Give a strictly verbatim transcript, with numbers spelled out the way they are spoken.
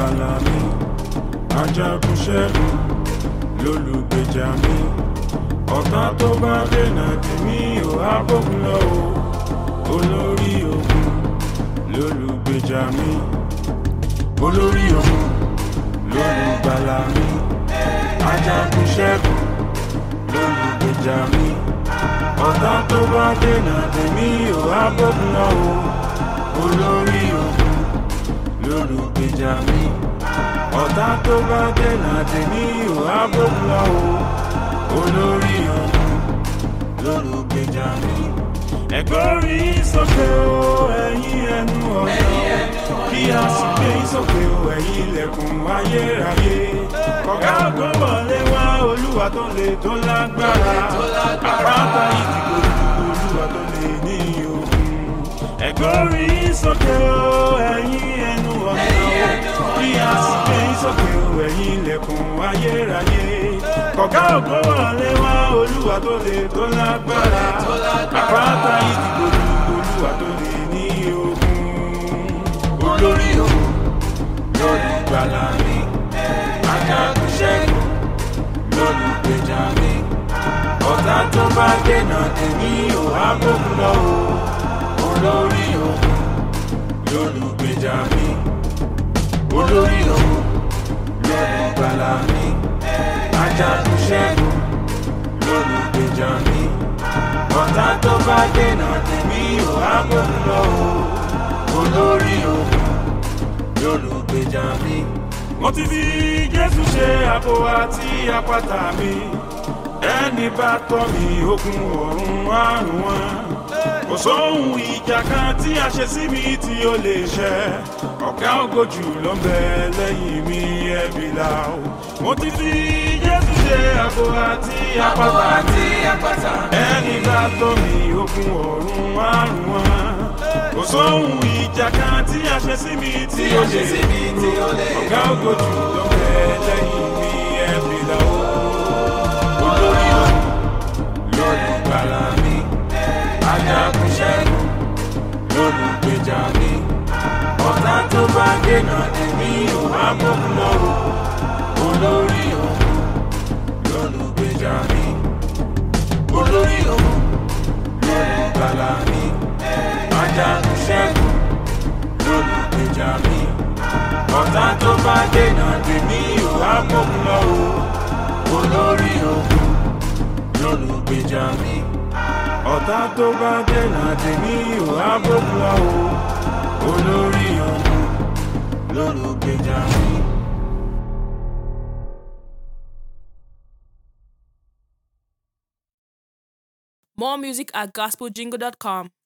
lólùgbàlà mi, ajagun ṣẹ́gun lólùgbèjà mi. Ọ̀tá tó bá dènà tèmi ò á bógun lọ o, olórí ogun lólùgbèjà mi. Olórí ogun lólùgbàlà mi, ajagun ṣẹ́gun lólùgbèjà mi. Ọ̀tá tó bá dènà tèmi ò á bógun lọ o, olórí ogun lólùgbèjà mi. Ọ̀tá tó bá dènà tèmi ò á bógun lọ o, olórí ogun lólùgbèjà mi. Ẹ gbórí sókè o ẹ̀yin ẹnu ọ̀nà, kí a sì gbé sókè o ẹ̀yin ilẹ̀kùn ayérayé. Kọ̀gá ògo wọlé wá, Olúwa tó le tó lágbára, àpáta ìdìbò Olúwa tó le ní ogun. Ẹ gbórí sókè o ẹ̀yin ẹnu ọ̀nà, kí a sì gbé sókè o ẹ̀yin ilẹ̀kùn ayérayé. Kọ̀gá ògo wọlé wá, Olúwa tó le tó lágbára, àpáta ìdìbò Olúwa tó le ní ogun. Olórí ogun lólùgbàlà mi, ajagun ṣẹ́gun lólùgbèjà mi. Ọ̀tá tó bá dènà tèmi ò á bógun lọ o, olórí ogun lólùgbèjà mi. Olórí ogun lólùgbàlà mi, ajagun ṣẹ́gun lólùgbèjà mi. Ọ̀tá tó bá dènà tèmi ò á bógun lọ o, olórí ogun lólùgbèjà mi. Mo ti fi Jésù ṣe àbò àti àpáta mi, ẹni bá tọ́ mi ogun ọ̀run àrùn wọn. Kò sóhun ìjà kan tí a ṣe sí mi tí ó lè ṣẹ, ọ̀gá ògo jù ló ń bẹ lẹ́yìn mi ẹ̀bí là ó. Mo ti fi Jésù ṣe àbò àti àpáta, ẹni bá tọ́ mi ogun ọ̀run àrùn wọn. Kò sóhun ìjà kan tí a ṣe sí mi tí ó lè ṣẹ, ọ̀gá ògo jù ló ń bẹ lẹ́yìn mi ẹ̀bí là ó. Olórí ogun lólùgbàlà mi, ajagun ṣẹ́gun lólùgbèjà mi. Ọ̀tá tó bá dènà tèmi ò á bógun lọ o, olórí ogun lólùgbèjà mi. Olórí ogun lólùgbàlà mi, ajagun ṣẹ́gun lólùgbèjà mi. Ọ̀tá tó bá dènà tèmi ò á bógun lọ o, olórí ogun lólùgbèjà mi. Ọ̀tá tó bá dènà tèmi ò á bógun lọ o, olórí ogun lólùgbèjà mi. More music at gospel jingle dot com.